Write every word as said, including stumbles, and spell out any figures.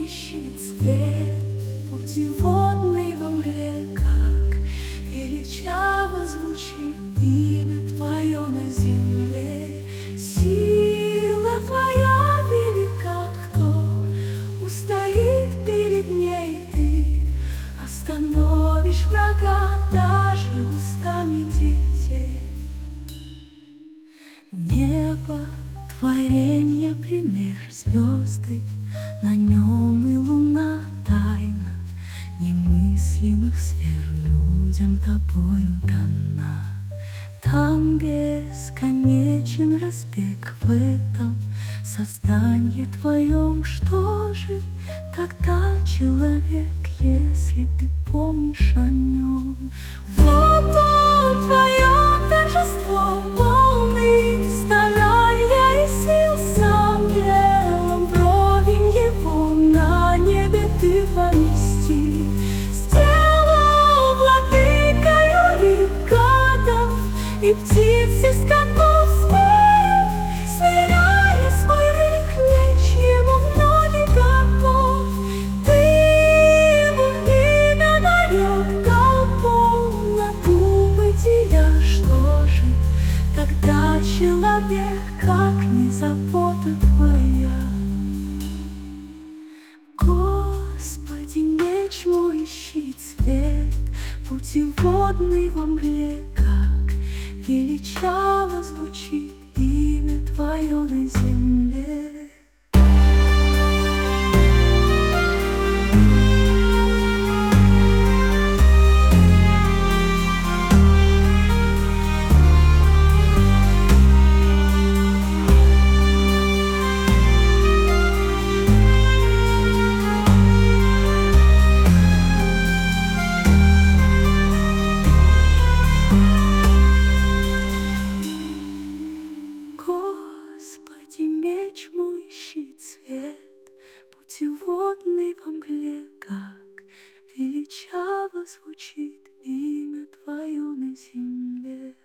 ищет свет, путеводный во мгле, как величаво звучит имя Твое на земле. Сила Твоя велика, кто устоит перед ней? Ты остановишь врага даже устами детей. Небо — творенье, пример звезды, на нем и луна тайна немыслимых сфер людям тобою дана. Там бесконечен разбег в этом создании твоем. Что же тогда человек, если ты помнишь о нем? Вот он, твое торжество, полный старания и сил. Сам белым бровень его на небе ты помести. Сделал владыкою и гадов, и птиц, и скотов зверь, сверяя свой рык меч ему в ноги готов. Ты ему имя нарек, дал полноту бытия. Что же тогда человек, как не забота твоя? Господи, меч мой ищет свет, путеводный во мгле, как величаво звучит имя Твое на земле. Господи, меч мой ищет свет, путеводный во мгле, как величаво звучит имя Твое на земле.